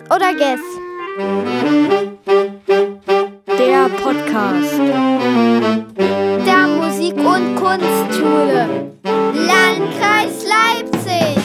oder Guess? Der Podcast der Musik- und Kunstschule. Landkreis Leipzig.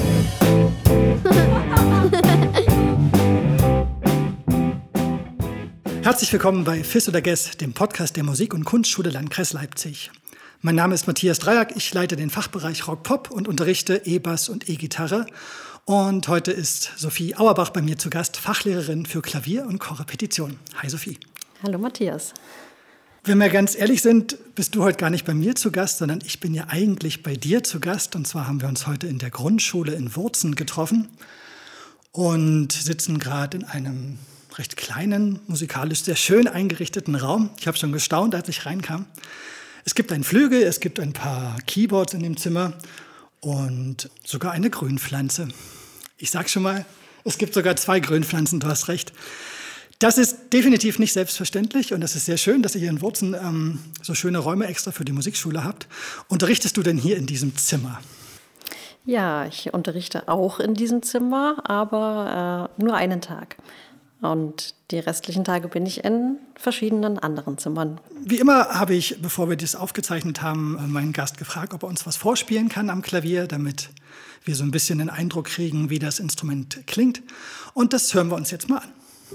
Herzlich willkommen bei FIS oder Guess, dem Podcast der Musik- und Kunstschule Landkreis Leipzig. Mein Name ist Matthias Dreyak, ich leite den Fachbereich Rock-Pop und unterrichte E-Bass und E-Gitarre. Und heute ist Sophie Auerbach bei mir zu Gast, Fachlehrerin für Klavier und Korrepetition. Hi Sophie. Hallo Matthias. Wenn wir ganz ehrlich sind, bist du heute gar nicht bei mir zu Gast, sondern ich bin ja eigentlich bei dir zu Gast. Und zwar haben wir uns heute in der Grundschule in Wurzen getroffen und sitzen gerade in einem recht kleinen, musikalisch sehr schön eingerichteten Raum. Ich habe schon gestaunt, als ich reinkam. Es gibt einen Flügel, es gibt ein paar Keyboards in dem Zimmer und sogar eine Grünpflanze. Ich sag schon mal, es gibt sogar 2 Grünpflanzen, du hast recht. Das ist definitiv nicht selbstverständlich und es ist sehr schön, dass ihr hier in Wurzen so schöne Räume extra für die Musikschule habt. Unterrichtest du denn hier in diesem Zimmer? Ja, ich unterrichte auch in diesem Zimmer, aber nur einen Tag. Und die restlichen Tage bin ich in verschiedenen anderen Zimmern. Wie immer habe ich, bevor wir das aufgezeichnet haben, meinen Gast gefragt, ob er uns was vorspielen kann am Klavier, damit wir so ein bisschen den Eindruck kriegen, wie das Instrument klingt. Und das hören wir uns jetzt mal an.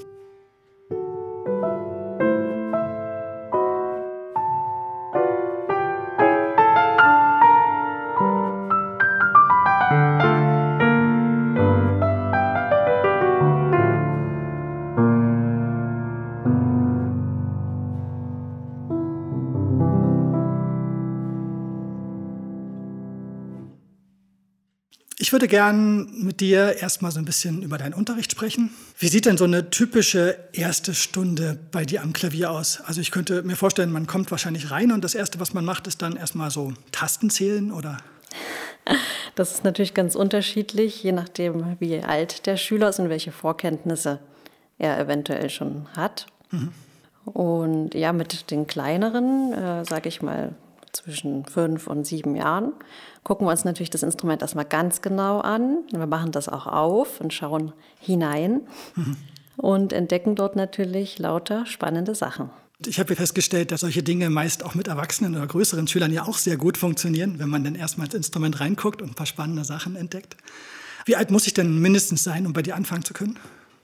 Ich würde gern mit dir erstmal so ein bisschen über deinen Unterricht sprechen. Wie sieht denn so eine typische erste Stunde bei dir am Klavier aus? Also ich könnte mir vorstellen, man kommt wahrscheinlich rein und das Erste, was man macht, ist dann erstmal so Tasten zählen, oder? Das ist natürlich ganz unterschiedlich, je nachdem, wie alt der Schüler ist und welche Vorkenntnisse er eventuell schon hat. Mhm. Und ja, mit den kleineren, sage ich mal, zwischen 5 und 7 Jahren, gucken wir uns natürlich das Instrument erstmal ganz genau an. Wir machen das auch auf und schauen hinein und entdecken dort natürlich lauter spannende Sachen. Ich habe festgestellt, dass solche Dinge meist auch mit Erwachsenen oder größeren Schülern ja auch sehr gut funktionieren, wenn man dann erstmal ins Instrument reinguckt und ein paar spannende Sachen entdeckt. Wie alt muss ich denn mindestens sein, um bei dir anfangen zu können?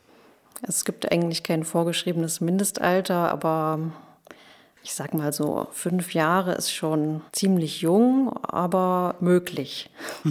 Es gibt eigentlich kein vorgeschriebenes Mindestalter, aber ich sag mal so, 5 Jahre ist schon ziemlich jung, aber möglich.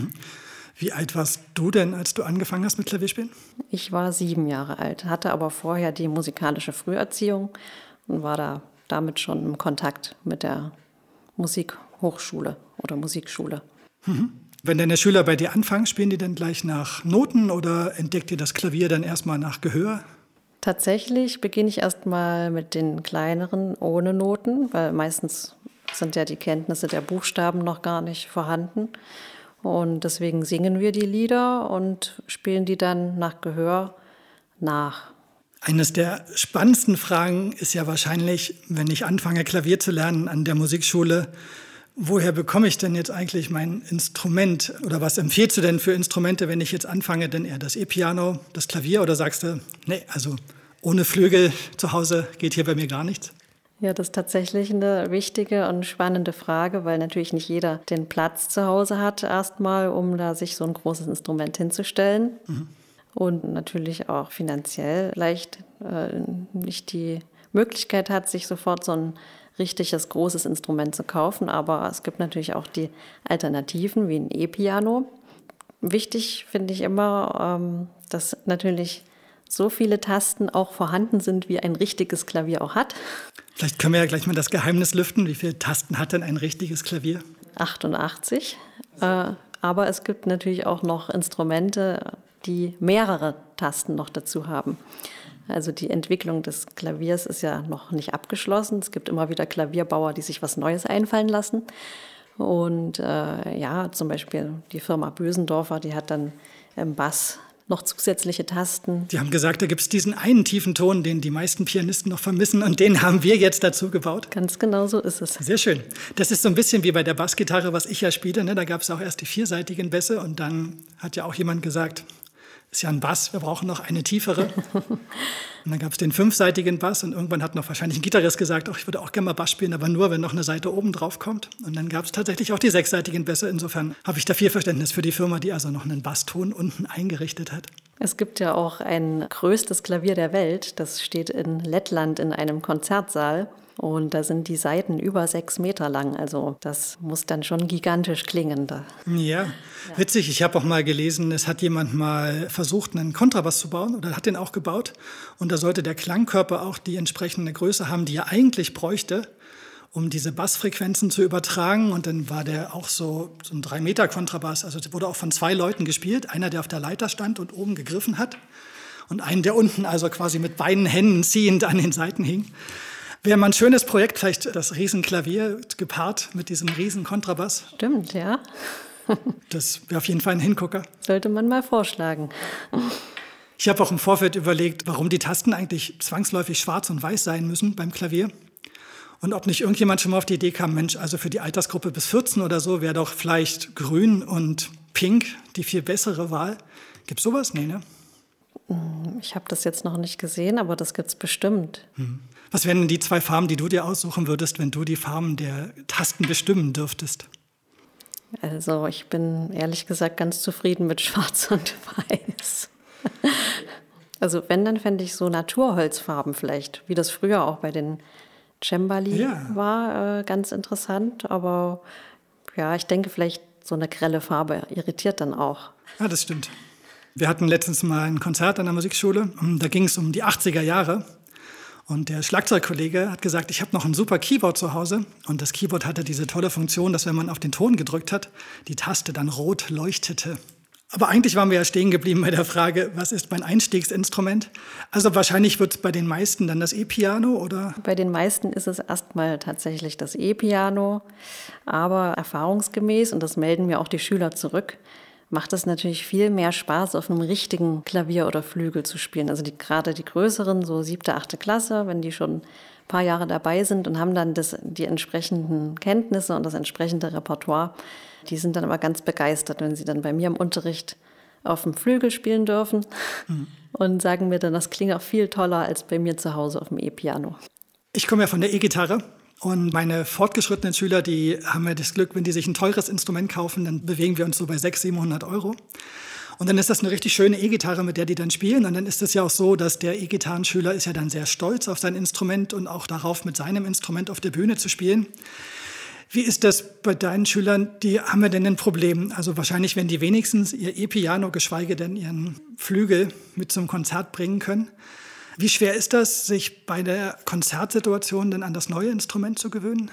Wie alt warst du denn, als du angefangen hast mit Klavierspielen? Ich war 7 Jahre alt, hatte aber vorher die musikalische Früherziehung und war damit schon im Kontakt mit der Musikhochschule oder Musikschule. Wenn deine Schüler bei dir anfangen, spielen die dann gleich nach Noten oder entdeckt ihr das Klavier dann erstmal nach Gehör? Tatsächlich beginne ich erstmal mit den kleineren ohne Noten, weil meistens sind ja die Kenntnisse der Buchstaben noch gar nicht vorhanden. Und deswegen singen wir die Lieder und spielen die dann nach Gehör nach. Eines der spannendsten Fragen ist ja wahrscheinlich, wenn ich anfange, Klavier zu lernen an der Musikschule, woher bekomme ich denn jetzt eigentlich mein Instrument? Oder was empfiehlst du denn für Instrumente, wenn ich jetzt anfange? Denn eher das E-Piano, das Klavier? Oder sagst du, nee, also ohne Flügel zu Hause geht hier bei mir gar nichts? Ja, das ist tatsächlich eine wichtige und spannende Frage, weil natürlich nicht jeder den Platz zu Hause hat erstmal, um da sich so ein großes Instrument hinzustellen. Und natürlich auch finanziell vielleicht nicht die Möglichkeit hat, sich sofort so ein richtiges, großes Instrument zu kaufen, aber es gibt natürlich auch die Alternativen wie ein E-Piano. Wichtig finde ich immer, dass natürlich so viele Tasten auch vorhanden sind, wie ein richtiges Klavier auch hat. Vielleicht können wir ja gleich mal das Geheimnis lüften. Wie viele Tasten hat denn ein richtiges Klavier? 88. Aber es gibt natürlich auch noch Instrumente, die mehrere Tasten noch dazu haben. Also die Entwicklung des Klaviers ist ja noch nicht abgeschlossen. Es gibt immer wieder Klavierbauer, die sich was Neues einfallen lassen. Und zum Beispiel die Firma Bösendorfer, die hat dann im Bass noch zusätzliche Tasten. Die haben gesagt, da gibt es diesen einen tiefen Ton, den die meisten Pianisten noch vermissen und den haben wir jetzt dazu gebaut. Ganz genau so ist es. Sehr schön. Das ist so ein bisschen wie bei der Bassgitarre, was ich ja spiele. Ne? Da gab es auch erst die vierseitigen Bässe und dann hat ja auch jemand gesagt, ist ja ein Bass, wir brauchen noch eine tiefere. Und dann gab es den 5-seitigen Bass und irgendwann hat noch wahrscheinlich ein Gitarrist gesagt, ich würde auch gerne mal Bass spielen, aber nur, wenn noch eine Seite oben drauf kommt. Und dann gab es tatsächlich auch die 6-seitigen Bässe. Insofern habe ich da viel Verständnis für die Firma, die also noch einen Basston unten eingerichtet hat. Es gibt ja auch ein größtes Klavier der Welt, das steht in Lettland in einem Konzertsaal. Und da sind die Saiten über 6 Meter lang. Also das muss dann schon gigantisch klingen. Ja, witzig. Ich habe auch mal gelesen, es hat jemand mal versucht, einen Kontrabass zu bauen oder hat den auch gebaut. Und da sollte der Klangkörper auch die entsprechende Größe haben, die er eigentlich bräuchte, um diese Bassfrequenzen zu übertragen. Und dann war der auch so ein 3 Meter Kontrabass. Also es wurde auch von 2 Leuten gespielt. Einer, der auf der Leiter stand und oben gegriffen hat. Und einen, der unten also quasi mit beiden Händen ziehend an den Seiten hing. Wäre mal ein schönes Projekt, vielleicht das Riesenklavier gepaart mit diesem riesen Kontrabass. Stimmt, ja. Das wäre auf jeden Fall ein Hingucker. Sollte man mal vorschlagen. Ich habe auch im Vorfeld überlegt, warum die Tasten eigentlich zwangsläufig schwarz und weiß sein müssen beim Klavier. Und ob nicht irgendjemand schon mal auf die Idee kam, Mensch, also für die Altersgruppe bis 14 oder so wäre doch vielleicht grün und pink die viel bessere Wahl. Gibt's sowas? Nee, ne? Ich habe das jetzt noch nicht gesehen, aber das gibt's bestimmt. Was wären denn die 2 Farben, die du dir aussuchen würdest, wenn du die Farben der Tasten bestimmen dürftest? Also ich bin ehrlich gesagt ganz zufrieden mit Schwarz und Weiß. Also wenn, dann fände ich so Naturholzfarben vielleicht, wie das früher auch bei den Cembali war, ganz interessant. Aber ja, ich denke vielleicht so eine grelle Farbe irritiert dann auch. Ja, das stimmt. Wir hatten letztens mal ein Konzert an der Musikschule. Da ging es um die 80er Jahre. Und der Schlagzeugkollege hat gesagt, ich habe noch ein super Keyboard zu Hause. Und das Keyboard hatte diese tolle Funktion, dass wenn man auf den Ton gedrückt hat, die Taste dann rot leuchtete. Aber eigentlich waren wir ja stehen geblieben bei der Frage, was ist mein Einstiegsinstrument? Also wahrscheinlich wird es bei den meisten dann das E-Piano, oder? Bei den meisten ist es erstmal tatsächlich das E-Piano. Aber erfahrungsgemäß, und das melden mir auch die Schüler zurück, macht es natürlich viel mehr Spaß, auf einem richtigen Klavier oder Flügel zu spielen. Also gerade die größeren, so 7., 8. Klasse, wenn die schon ein paar Jahre dabei sind und haben dann die entsprechenden Kenntnisse und das entsprechende Repertoire, die sind dann aber ganz begeistert, wenn sie dann bei mir im Unterricht auf dem Flügel spielen dürfen und sagen mir dann, das klingt auch viel toller als bei mir zu Hause auf dem E-Piano. Ich komme ja von der E-Gitarre. Und meine fortgeschrittenen Schüler, die haben ja das Glück, wenn die sich ein teures Instrument kaufen, dann bewegen wir uns so bei 600-700 €. Und dann ist das eine richtig schöne E-Gitarre, mit der die dann spielen. Und dann ist es ja auch so, dass der E-Gitarrenschüler ist ja dann sehr stolz auf sein Instrument und auch darauf, mit seinem Instrument auf der Bühne zu spielen. Wie ist das bei deinen Schülern? Die haben ja denn ein Problem? Also wahrscheinlich, wenn die wenigstens ihr E-Piano, geschweige denn ihren Flügel mit zum Konzert bringen können. Wie schwer ist das, sich bei der Konzertsituation dann an das neue Instrument zu gewöhnen?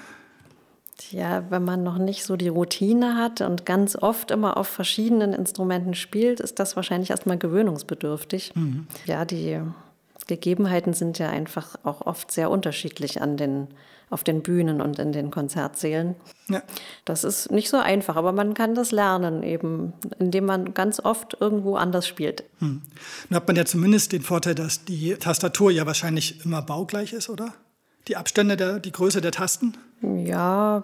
Ja, wenn man noch nicht so die Routine hat und ganz oft immer auf verschiedenen Instrumenten spielt, ist das wahrscheinlich erstmal gewöhnungsbedürftig. Ja, die Gegebenheiten sind ja einfach auch oft sehr unterschiedlich auf den Bühnen und in den Konzertsälen. Ja. Das ist nicht so einfach, aber man kann das lernen, eben, indem man ganz oft irgendwo anders spielt. Dann hat man ja zumindest den Vorteil, dass die Tastatur ja wahrscheinlich immer baugleich ist, oder? Die Abstände, die Größe der Tasten? Ja,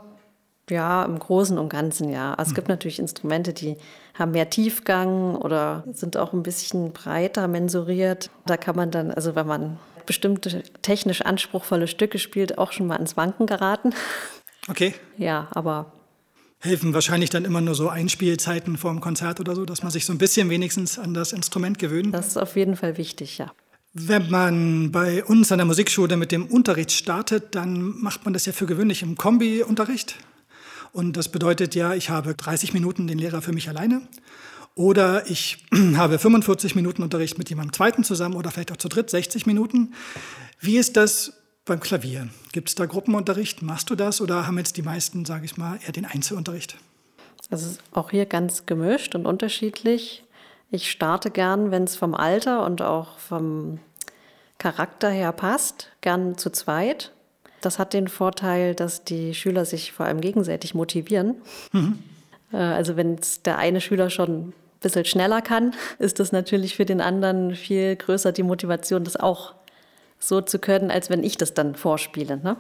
im Großen und Ganzen ja. Also es gibt natürlich Instrumente, die haben mehr Tiefgang oder sind auch ein bisschen breiter mensuriert. Da kann man dann, also wenn man bestimmte technisch anspruchsvolle Stücke spielt, auch schon mal ins Wanken geraten. Okay. Ja, aber helfen wahrscheinlich dann immer nur so Einspielzeiten vor dem Konzert oder so, dass man sich so ein bisschen wenigstens an das Instrument gewöhnt. Das ist auf jeden Fall wichtig, ja. Wenn man bei uns an der Musikschule mit dem Unterricht startet, dann macht man das ja für gewöhnlich im Kombi-Unterricht. Und das bedeutet ja, ich habe 30 Minuten den Lehrer für mich alleine. Oder ich habe 45 Minuten Unterricht mit jemandem Zweiten zusammen oder vielleicht auch zu dritt 60 Minuten. Wie ist das beim Klavier? Gibt es da Gruppenunterricht? Machst du das? Oder haben jetzt die meisten, sage ich mal, eher den Einzelunterricht? Also ist auch hier ganz gemischt und unterschiedlich. Ich starte gern, wenn es vom Alter und auch vom Charakter her passt, gern zu zweit. Das hat den Vorteil, dass die Schüler sich vor allem gegenseitig motivieren. Also wenn der eine Schüler schon ein bisschen schneller kann, ist das natürlich für den anderen viel größer die Motivation, das auch so zu können, als wenn ich das dann vorspiele. Ne?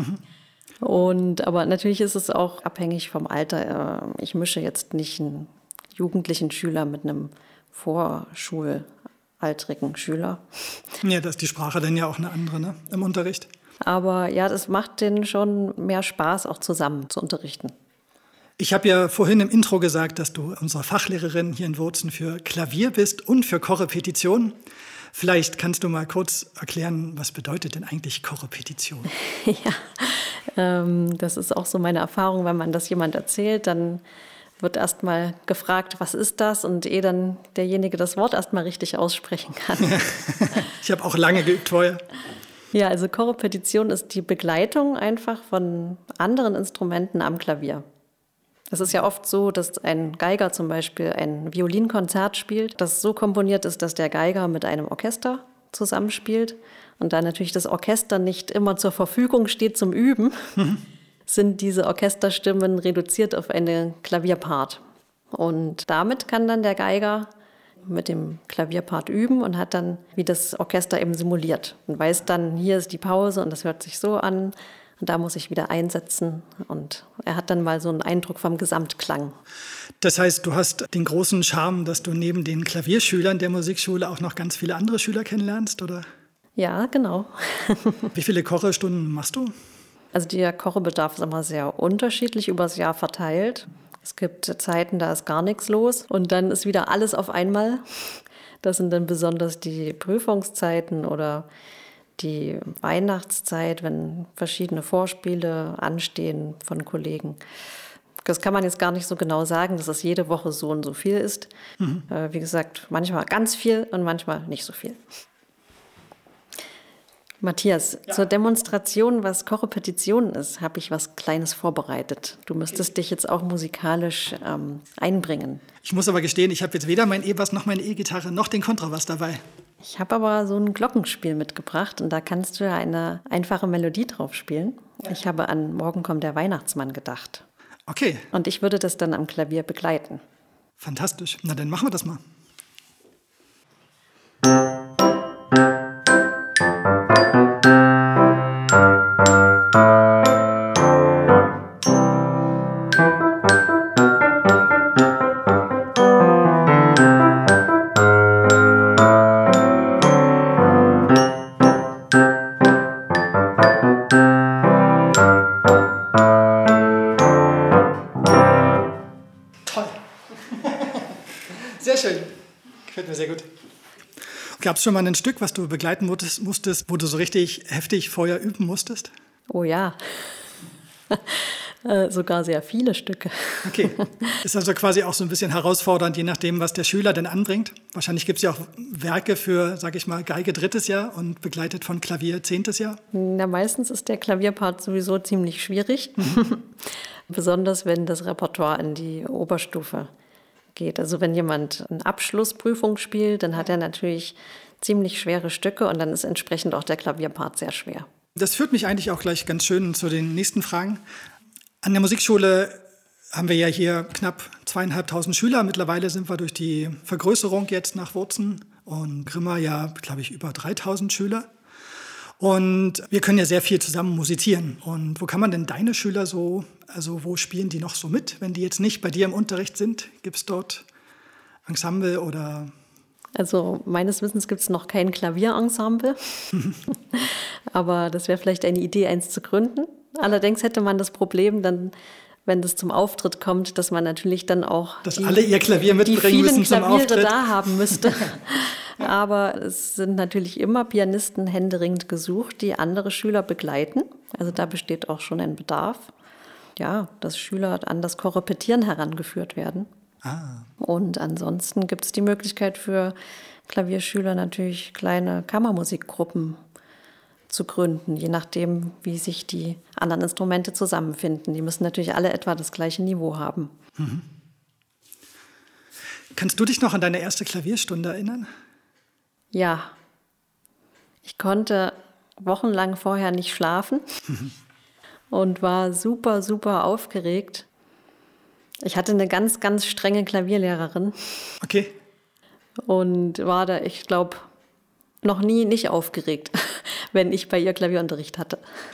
Aber natürlich ist es auch abhängig vom Alter. Ich mische jetzt nicht einen jugendlichen Schüler mit einem vorschulaltrigen Schüler. Ja, da ist die Sprache dann ja auch eine andere, ne, im Unterricht. Aber ja, das macht denen schon mehr Spaß, auch zusammen zu unterrichten. Ich habe ja vorhin im Intro gesagt, dass du unsere Fachlehrerin hier in Wurzen für Klavier bist und für Korrepetition. Vielleicht kannst du mal kurz erklären, was bedeutet denn eigentlich Korrepetition? Ja, das ist auch so meine Erfahrung, wenn man das jemand erzählt, dann wird erst mal gefragt, was ist das? Und ehe dann derjenige das Wort erst mal richtig aussprechen kann. Ich habe auch lange geübt vorher. Ja, also Korrepetition ist die Begleitung einfach von anderen Instrumenten am Klavier. Es ist ja oft so, dass ein Geiger zum Beispiel ein Violinkonzert spielt, das so komponiert ist, dass der Geiger mit einem Orchester zusammenspielt und da natürlich das Orchester nicht immer zur Verfügung steht zum Üben, sind diese Orchesterstimmen reduziert auf einen Klavierpart. Und damit kann dann der Geiger mit dem Klavierpart üben und hat dann, wie das Orchester eben simuliert und weiß dann, hier ist die Pause und das hört sich so an. Und da muss ich wieder einsetzen und er hat dann mal so einen Eindruck vom Gesamtklang. Das heißt, du hast den großen Charme, dass du neben den Klavierschülern der Musikschule auch noch ganz viele andere Schüler kennenlernst, oder? Ja, genau. Wie viele Chorstunden machst du? Also der Chorbedarf ist immer sehr unterschiedlich übers Jahr verteilt. Es gibt Zeiten, da ist gar nichts los und dann ist wieder alles auf einmal. Das sind dann besonders die Prüfungszeiten oder die Weihnachtszeit, wenn verschiedene Vorspiele anstehen von Kollegen. Das kann man jetzt gar nicht so genau sagen, dass es jede Woche so und so viel ist. Wie gesagt, manchmal ganz viel und manchmal nicht so viel. Matthias, ja. Zur Demonstration, was Korrepetition ist, habe ich was Kleines vorbereitet. Du müsstest dich jetzt auch musikalisch einbringen. Ich muss aber gestehen, ich habe jetzt weder mein E-Bass noch meine E-Gitarre noch den Kontrabass dabei. Ich habe aber so ein Glockenspiel mitgebracht und da kannst du ja eine einfache Melodie drauf spielen. Ja. Ich habe an Morgen kommt der Weihnachtsmann gedacht. Okay. Und ich würde das dann am Klavier begleiten. Fantastisch. Na, dann machen wir das mal. Sehr schön. Gefällt mir sehr gut. Gab es schon mal ein Stück, was du begleiten musstest, wo du so richtig heftig vorher üben musstest? Oh ja, sogar sehr viele Stücke. Okay, ist also quasi auch so ein bisschen herausfordernd, je nachdem, was der Schüler denn anbringt. Wahrscheinlich gibt es ja auch Werke für, sage ich mal, Geige 3. Jahr und begleitet von Klavier 10. Jahr. Na, meistens ist der Klavierpart sowieso ziemlich schwierig, besonders wenn das Repertoire in die Oberstufe geht. Also wenn jemand eine Abschlussprüfung spielt, dann hat er natürlich ziemlich schwere Stücke und dann ist entsprechend auch der Klavierpart sehr schwer. Das führt mich eigentlich auch gleich ganz schön zu den nächsten Fragen. An der Musikschule haben wir ja hier knapp 2.500 Schüler. Mittlerweile sind wir durch die Vergrößerung jetzt nach Wurzen und Grimma ja, glaube ich, über 3.000 Schüler. Und wir können ja sehr viel zusammen musizieren. Und wo kann man denn deine Schüler so, also wo spielen die noch so mit, wenn die jetzt nicht bei dir im Unterricht sind? Gibt es dort Ensemble oder? Also meines Wissens gibt es noch kein Klavierensemble, aber das wäre vielleicht eine Idee, eins zu gründen. Allerdings hätte man das Problem dann, wenn das zum Auftritt kommt, dass man natürlich dann auch alle ihr Klavier mitbringen müssen zum Auftritt. Die vielen Klaviere da haben müsste. Aber es sind natürlich immer Pianisten händeringend gesucht, die andere Schüler begleiten. Also da besteht auch schon ein Bedarf, ja, dass Schüler an das Korrepetieren herangeführt werden. Und ansonsten gibt es die Möglichkeit für Klavierschüler natürlich kleine Kammermusikgruppen zu gründen, je nachdem, wie sich die anderen Instrumente zusammenfinden. Die müssen natürlich alle etwa das gleiche Niveau haben. Mhm. Kannst du dich noch an deine erste Klavierstunde erinnern? Ja, ich konnte wochenlang vorher nicht schlafen und war super, super aufgeregt. Ich hatte eine ganz, ganz strenge Klavierlehrerin. Okay. Und war da, ich glaube, noch nie nicht aufgeregt, wenn ich bei ihr Klavierunterricht hatte.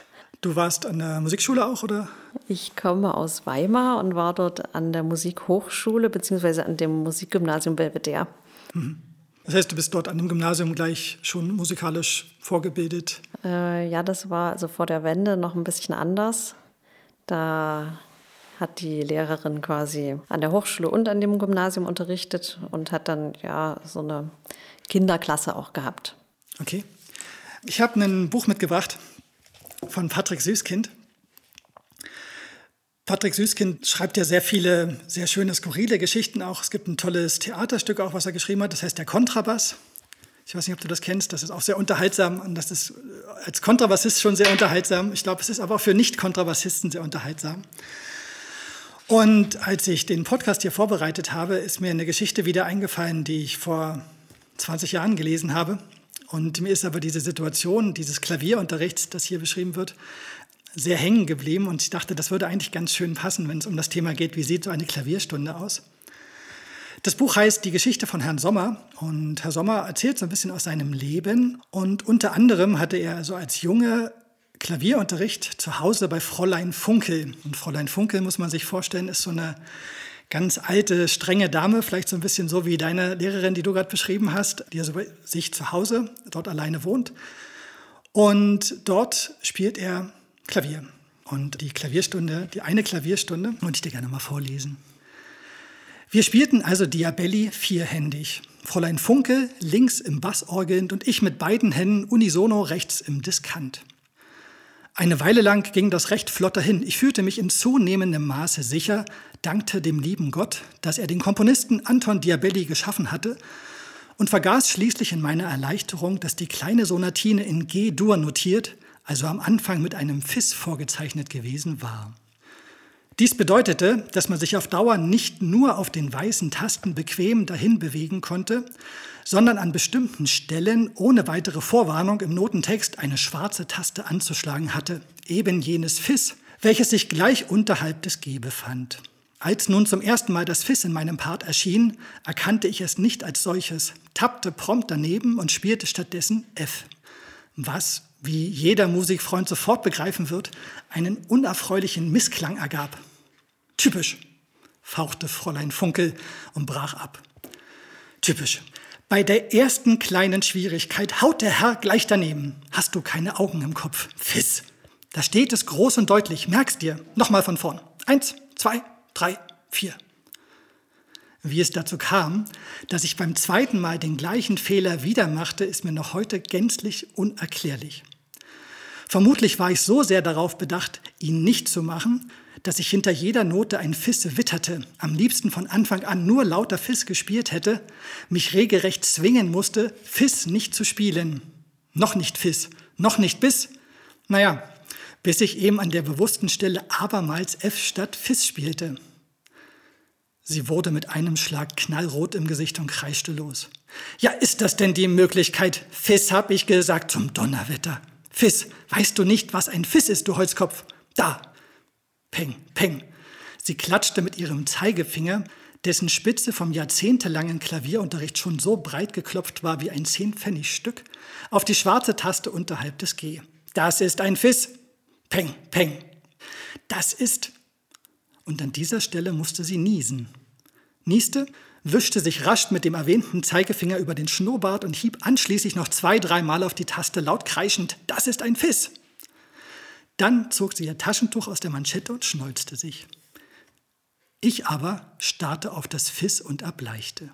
Du warst an der Musikschule auch, oder? Ich komme aus Weimar und war dort an der Musikhochschule bzw. an dem Musikgymnasium Belvedere. Das heißt, du bist dort an dem Gymnasium gleich schon musikalisch vorgebildet? Ja, das war also vor der Wende noch ein bisschen anders. Da hat die Lehrerin quasi an der Hochschule und an dem Gymnasium unterrichtet und hat dann ja so eine Kinderklasse auch gehabt. Okay. Ich habe ein Buch mitgebracht von Patrick Süskind. Patrick Süskind schreibt ja sehr viele, sehr schöne, skurrile Geschichten auch. Es gibt ein tolles Theaterstück auch, was er geschrieben hat. Das heißt Der Kontrabass. Ich weiß nicht, ob du das kennst. Das ist auch sehr unterhaltsam. Und das ist als Kontrabassist schon sehr unterhaltsam. Ich glaube, es ist aber auch für Nicht-Kontrabassisten sehr unterhaltsam. Und als ich den Podcast hier vorbereitet habe, ist mir eine Geschichte wieder eingefallen, die ich vor 20 Jahren gelesen habe. Und mir ist aber diese Situation, dieses Klavierunterrichts, das hier beschrieben wird, sehr hängen geblieben. Und ich dachte, das würde eigentlich ganz schön passen, wenn es um das Thema geht, wie sieht so eine Klavierstunde aus. Das Buch heißt Die Geschichte von Herrn Sommer. Und Herr Sommer erzählt so ein bisschen aus seinem Leben. Und unter anderem hatte er so als Junge Klavierunterricht zu Hause bei Fräulein Funkel. Und Fräulein Funkel, muss man sich vorstellen, ist so eine ganz alte, strenge Dame, vielleicht so ein bisschen so wie deine Lehrerin, die du gerade beschrieben hast, die also bei sich zu Hause dort alleine wohnt. Und dort spielt er Klavier. Und die Klavierstunde, die eine Klavierstunde, wollte ich dir gerne mal vorlesen. Wir spielten also Diabelli vierhändig. Fräulein Funkel links im Bass orgelnd und ich mit beiden Händen unisono rechts im Diskant. Eine Weile lang ging das recht flott dahin. Ich fühlte mich in zunehmendem Maße sicher, dankte dem lieben Gott, dass er den Komponisten Anton Diabelli geschaffen hatte und vergaß schließlich in meiner Erleichterung, dass die kleine Sonatine in G-Dur notiert, also am Anfang mit einem Fis vorgezeichnet gewesen war. Dies bedeutete, dass man sich auf Dauer nicht nur auf den weißen Tasten bequem dahin bewegen konnte, sondern an bestimmten Stellen ohne weitere Vorwarnung im Notentext eine schwarze Taste anzuschlagen hatte, eben jenes Fis, welches sich gleich unterhalb des G befand. Als nun zum ersten Mal das Fis in meinem Part erschien, erkannte ich es nicht als solches, tappte prompt daneben und spielte stattdessen F, was, wie jeder Musikfreund sofort begreifen wird, einen unerfreulichen Missklang ergab. Typisch, fauchte Fräulein Funkel und brach ab. Typisch. Bei der ersten kleinen Schwierigkeit haut der Herr gleich daneben. Hast du keine Augen im Kopf? Fiss. Da steht es groß und deutlich. Merk's dir. Nochmal von vorn. 1, 2, 3, 4. Wie es dazu kam, dass ich beim zweiten Mal den gleichen Fehler wieder machte, ist mir noch heute gänzlich unerklärlich. Vermutlich war ich so sehr darauf bedacht, ihn nicht zu machen, dass ich hinter jeder Note ein Fis witterte, am liebsten von Anfang an nur lauter Fis gespielt hätte, mich regelrecht zwingen musste, Fis nicht zu spielen. Noch nicht Fis, noch nicht bis. Naja, bis ich eben an der bewussten Stelle abermals F statt Fis spielte. Sie wurde mit einem Schlag knallrot im Gesicht und kreischte los. Ja, ist das denn die Möglichkeit? Fis, hab ich gesagt, zum Donnerwetter. Fis, weißt du nicht, was ein Fis ist, du Holzkopf? Da! Peng, peng. Sie klatschte mit ihrem Zeigefinger, dessen Spitze vom jahrzehntelangen Klavierunterricht schon so breit geklopft war wie ein 10-Pfennig-Stück, auf die schwarze Taste unterhalb des G. Das ist ein Fis. Peng, peng. Das ist... Und an dieser Stelle musste sie niesen. Nieste, wischte sich rasch mit dem erwähnten Zeigefinger über den Schnurrbart und hieb anschließend noch 2-3 Mal auf die Taste, laut kreischend, das ist ein Fis. Dann zog sie ihr Taschentuch aus der Manschette und schnolzte sich. Ich aber starrte auf das Fis und erbleichte.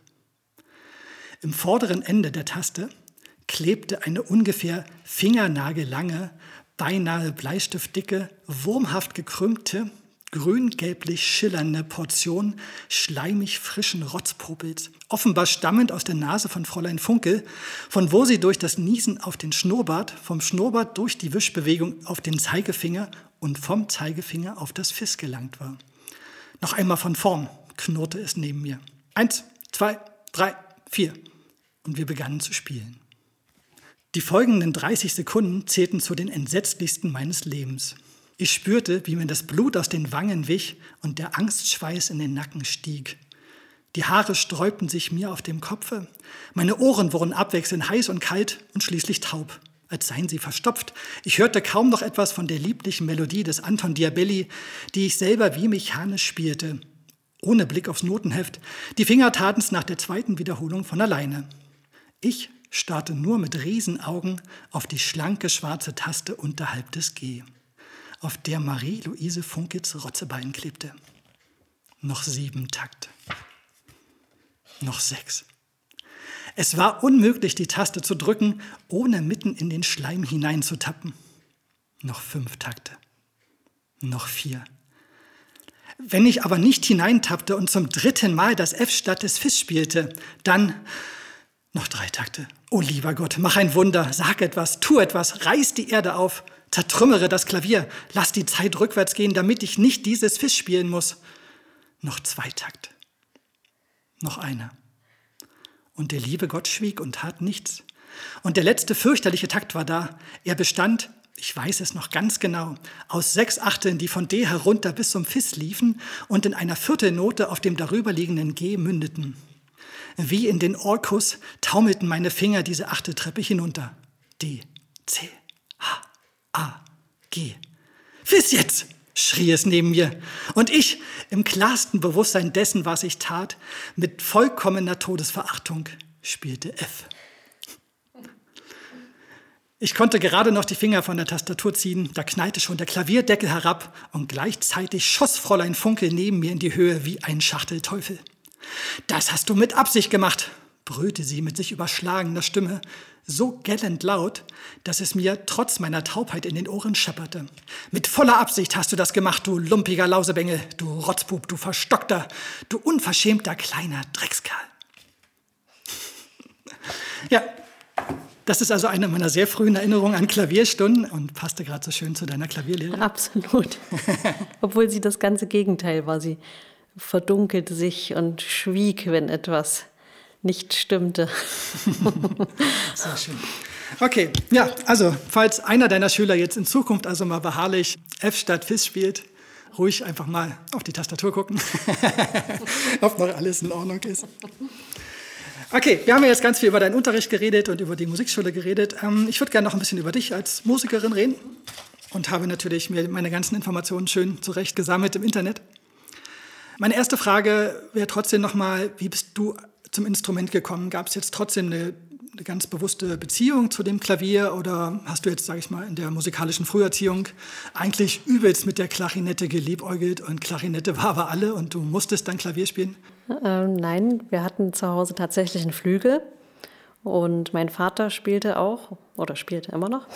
Im vorderen Ende der Taste klebte eine ungefähr fingernagellange, beinahe bleistiftdicke, wurmhaft gekrümmte, grün-gelblich schillernde Portion schleimig frischen Rotzpopels, offenbar stammend aus der Nase von Fräulein Funkel, von wo sie durch das Niesen auf den Schnurrbart, vom Schnurrbart durch die Wischbewegung auf den Zeigefinger und vom Zeigefinger auf das Fis gelangt war. Noch einmal von vorn, knurrte es neben mir. 1, 2, 3, 4. Und wir begannen zu spielen. Die folgenden 30 Sekunden zählten zu den entsetzlichsten meines Lebens. Ich spürte, wie mir das Blut aus den Wangen wich und der Angstschweiß in den Nacken stieg. Die Haare sträubten sich mir auf dem Kopfe, meine Ohren wurden abwechselnd heiß und kalt und schließlich taub. als seien sie verstopft. Ich hörte kaum noch etwas von der lieblichen Melodie des Anton Diabelli, die ich selber wie mechanisch spielte, ohne Blick aufs Notenheft. Die Finger taten's nach der zweiten Wiederholung von alleine. Ich starrte nur mit Riesenaugen auf die schlanke schwarze Taste unterhalb des G, auf der Marie-Louise Funkits Rotzebein klebte. Noch 7 Takte. Noch 6. Es war unmöglich, die Taste zu drücken, ohne mitten in den Schleim hineinzutappen. Noch 5 Takte. Noch 4. Wenn ich aber nicht hineintappte und zum 3. Mal das F statt des Fis spielte, dann noch 3 Takte. Oh lieber Gott, mach ein Wunder, sag etwas, tu etwas, reiß die Erde auf, zertrümmere das Klavier, lass die Zeit rückwärts gehen, damit ich nicht dieses Fis spielen muss. Noch 2 Takte. Noch einer. Und der liebe Gott schwieg und tat nichts. Und der letzte fürchterliche Takt war da. Er bestand, ich weiß es noch ganz genau, aus 6 Achteln, die von D herunter bis zum Fis liefen und in einer Viertelnote auf dem darüberliegenden G mündeten. Wie in den Orkus taumelten meine Finger diese Achteltreppe hinunter. D, C, H, A, G. Fis jetzt! Schrie es neben mir. Und ich, im klarsten Bewusstsein dessen, was ich tat, mit vollkommener Todesverachtung, spielte F. Ich konnte gerade noch die Finger von der Tastatur ziehen, da knallte schon der Klavierdeckel herab und gleichzeitig schoss Fräulein Funke neben mir in die Höhe wie ein Schachtelteufel. »Das hast du mit Absicht gemacht«, brüllte sie mit sich überschlagener Stimme, so gellend laut, dass es mir trotz meiner Taubheit in den Ohren schepperte. »Mit voller Absicht hast du das gemacht, du lumpiger Lausebengel, du Rotzbub, du Verstockter, du unverschämter kleiner Dreckskerl.« Ja, das ist also eine meiner sehr frühen Erinnerungen an Klavierstunden und passte gerade so schön zu deiner Klavierlehre. Absolut. Obwohl sie das ganze Gegenteil war. Sie verdunkelte sich und schwieg, wenn etwas nicht stimmte. Sehr schön. Okay, ja, also falls einer deiner Schüler jetzt in Zukunft also mal beharrlich F statt Fis spielt, ruhig einfach mal auf die Tastatur gucken, ob noch alles in Ordnung ist. Okay, wir haben ja jetzt ganz viel über deinen Unterricht geredet und über die Musikschule geredet. Ich würde gerne noch ein bisschen über dich als Musikerin reden und habe natürlich mir meine ganzen Informationen schön zurecht gesammelt im Internet. Meine erste Frage wäre trotzdem nochmal, wie bist du zum Instrument gekommen? Gab es jetzt trotzdem eine ganz bewusste Beziehung zu dem Klavier oder hast du jetzt, sage ich mal, in der musikalischen Früherziehung eigentlich übelst mit der Klarinette geliebäugelt und Klarinette war aber alle und du musstest dann Klavier spielen? Nein, wir hatten zu Hause tatsächlich einen Flügel und mein Vater spielte auch oder spielte immer noch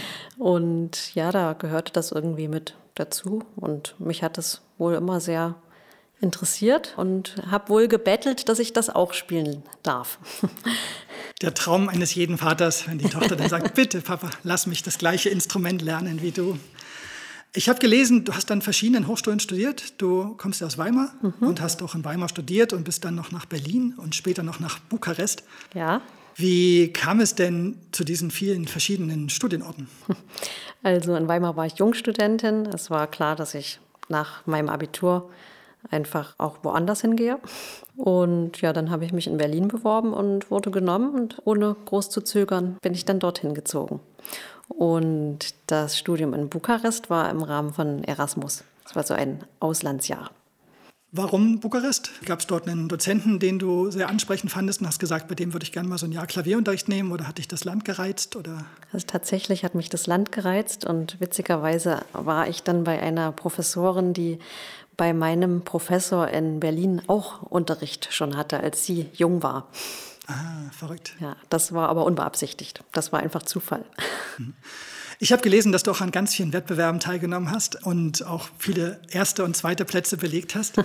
und ja, da gehörte das irgendwie mit dazu und mich hat es wohl immer sehr interessiert und habe wohl gebettelt, dass ich das auch spielen darf. Der Traum eines jeden Vaters, wenn die Tochter dann sagt, bitte Papa, lass mich das gleiche Instrument lernen wie du. Ich habe gelesen, du hast an verschiedenen Hochschulen studiert. Du kommst ja aus Weimar und hast auch in Weimar studiert und bist dann noch nach Berlin und später noch nach Bukarest. Ja. Wie kam es denn zu diesen vielen verschiedenen Studienorten? Also in Weimar war ich Jungstudentin. Es war klar, dass ich nach meinem Abitur einfach auch woanders hingehe. Und ja, dann habe ich mich in Berlin beworben und wurde genommen. Und ohne groß zu zögern bin ich dann dorthin gezogen. Und das Studium in Bukarest war im Rahmen von Erasmus. Das war so ein Auslandsjahr. Warum Bukarest? Gab es dort einen Dozenten, den du sehr ansprechend fandest und hast gesagt, bei dem würde ich gerne mal so ein Jahr Klavierunterricht nehmen oder hat dich das Land gereizt? Oder? Also tatsächlich hat mich das Land gereizt und witzigerweise war ich dann bei einer Professorin, die bei meinem Professor in Berlin auch Unterricht schon hatte, als sie jung war. Ah, verrückt. Ja, das war aber unbeabsichtigt. Das war einfach Zufall. Ich habe gelesen, dass du auch an ganz vielen Wettbewerben teilgenommen hast und auch viele erste und zweite Plätze belegt hast.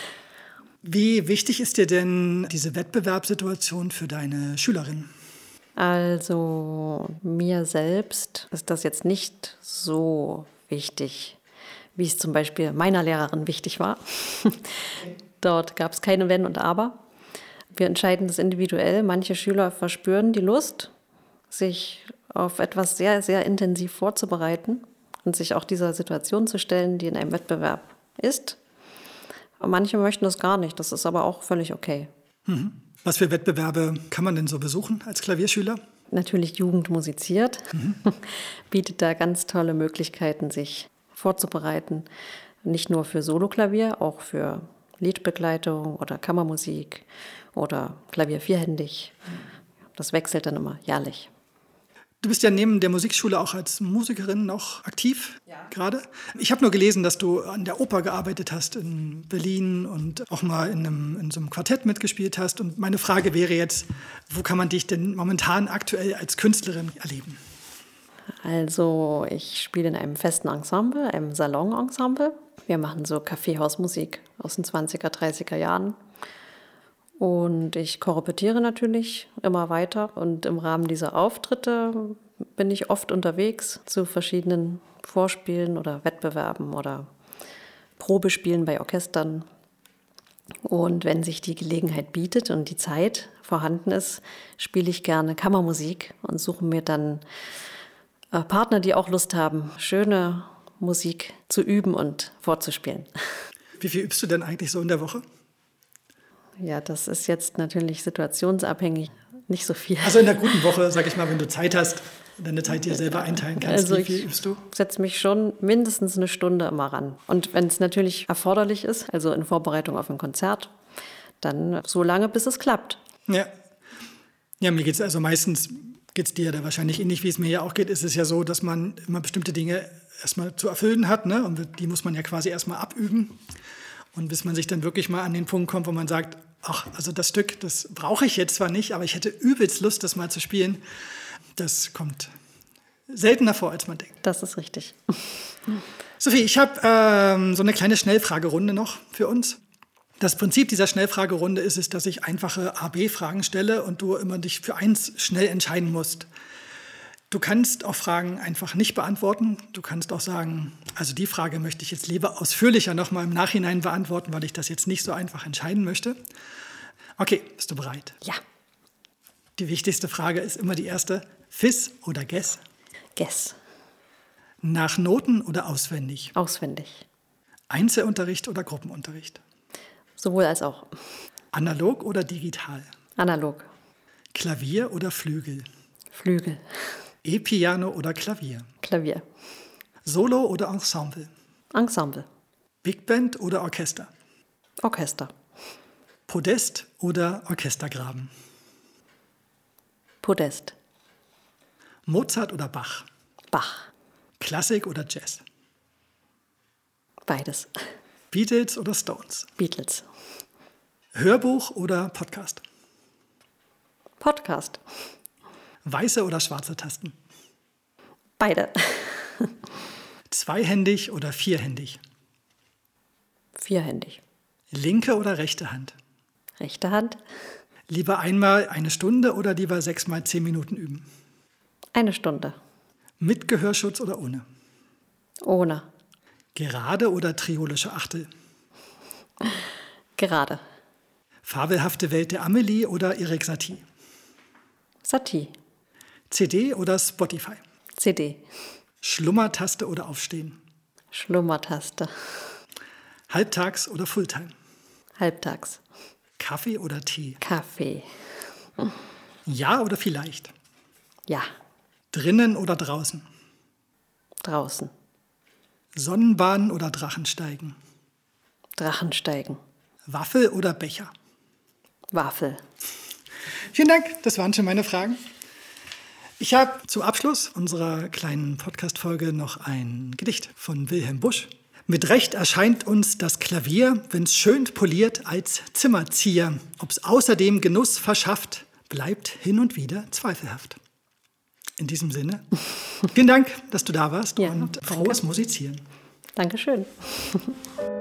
Wie wichtig ist dir denn diese Wettbewerbssituation für deine Schülerin? Also mir selbst ist das jetzt nicht so wichtig, wie es zum Beispiel meiner Lehrerin wichtig war. Dort gab es keine Wenn und Aber. Wir entscheiden das individuell. Manche Schüler verspüren die Lust, sich auf etwas sehr, sehr intensiv vorzubereiten und sich auch dieser Situation zu stellen, die in einem Wettbewerb ist. Und manche möchten das gar nicht. Das ist aber auch völlig okay. Was für Wettbewerbe kann man denn so besuchen als Klavierschüler? natürlich Jugend musiziert, bietet da ganz tolle Möglichkeiten, sich vorzubereiten. Nicht nur für Soloklavier, auch für Liedbegleitung oder Kammermusik oder Klavier vierhändig. Das wechselt dann immer jährlich. Du bist ja neben der Musikschule auch als Musikerin noch aktiv, gerade. Ich habe nur gelesen, dass du an der Oper gearbeitet hast in Berlin und auch mal in so einem Quartett mitgespielt hast. Und meine Frage wäre jetzt, wo kann man dich denn momentan aktuell als Künstlerin erleben? Also ich spiele in einem festen Ensemble, einem Salonensemble. Wir machen so Kaffeehausmusik aus den 20er, 30er Jahren. Und ich korrepetiere natürlich immer weiter. Und im Rahmen dieser Auftritte bin ich oft unterwegs zu verschiedenen Vorspielen oder Wettbewerben oder Probespielen bei Orchestern. Und wenn sich die Gelegenheit bietet und die Zeit vorhanden ist, spiele ich gerne Kammermusik und suche mir dann Partner, die auch Lust haben, schöne Musik zu üben und vorzuspielen. Wie viel übst du denn eigentlich so in der Woche? Ja, das ist jetzt natürlich situationsabhängig, nicht so viel. Also in der guten Woche, sag ich mal, wenn du Zeit hast, deine Zeit dir selber einteilen kannst, Also wie viel übst du? Ich setze mich schon mindestens eine Stunde immer ran. Und wenn es natürlich erforderlich ist, also in Vorbereitung auf ein Konzert, dann so lange, bis es klappt. Ja, mir geht es also meistens, geht es dir da wahrscheinlich ähnlich, wie es mir ja auch geht, ist es ja so, dass man immer bestimmte Dinge erstmal zu erfüllen hat, ne? Und die muss man ja quasi erstmal abüben. Und bis man sich dann wirklich mal an den Punkt kommt, wo man sagt, ach, also das Stück, das brauche ich jetzt zwar nicht, aber ich hätte übelst Lust, das mal zu spielen. Das kommt seltener vor, als man denkt. Das ist richtig. Sophie, ich habe so eine kleine Schnellfragerunde noch für uns. Das Prinzip dieser Schnellfragerunde ist es, dass ich einfache A-B-Fragen stelle und du immer dich für eins schnell entscheiden musst. Du kannst auch Fragen einfach nicht beantworten. Du kannst auch sagen, also die Frage möchte ich jetzt lieber ausführlicher nochmal im Nachhinein beantworten, weil ich das jetzt nicht so einfach entscheiden möchte. Okay, bist du bereit? Ja. Die wichtigste Frage ist immer die erste. Fis oder Gess? Gess. Nach Noten oder auswendig? Auswendig. Einzelunterricht oder Gruppenunterricht? Sowohl als auch. Analog oder digital? Analog. Klavier oder Flügel? Flügel. E-Piano oder Klavier? Klavier. Solo oder Ensemble? Ensemble. Big Band oder Orchester? Orchester. Podest oder Orchestergraben? Podest. Mozart oder Bach? Bach. Klassik oder Jazz? Beides. Beatles oder Stones? Beatles. Hörbuch oder Podcast? Podcast. Weiße oder schwarze Tasten? Beide. Zweihändig oder vierhändig? Vierhändig. Linke oder rechte Hand? Rechte Hand. Lieber einmal eine Stunde oder lieber 6x 10 Minuten üben? Eine Stunde. Mit Gehörschutz oder ohne? Ohne. Gerade oder triolische Achtel? Gerade. Fabelhafte Welt der Amelie oder Erik Satie? Satie. CD oder Spotify? CD. Schlummertaste oder Aufstehen? Schlummertaste. Halbtags oder Fulltime? Halbtags. Kaffee oder Tee? Kaffee. Ja oder vielleicht? Ja. Drinnen oder draußen? Draußen. Sonnenbahn oder Drachensteigen? Drachensteigen. Waffel oder Becher? Waffel. Vielen Dank, das waren schon meine Fragen. Ich habe zum Abschluss unserer kleinen Podcast-Folge noch ein Gedicht von Wilhelm Busch. Mit Recht erscheint uns das Klavier, wenn's schön poliert, als Zimmerzieher. Ob's außerdem Genuss verschafft, bleibt hin und wieder zweifelhaft. In diesem Sinne, vielen Dank, dass du da warst und frohes Musizieren. Dankeschön.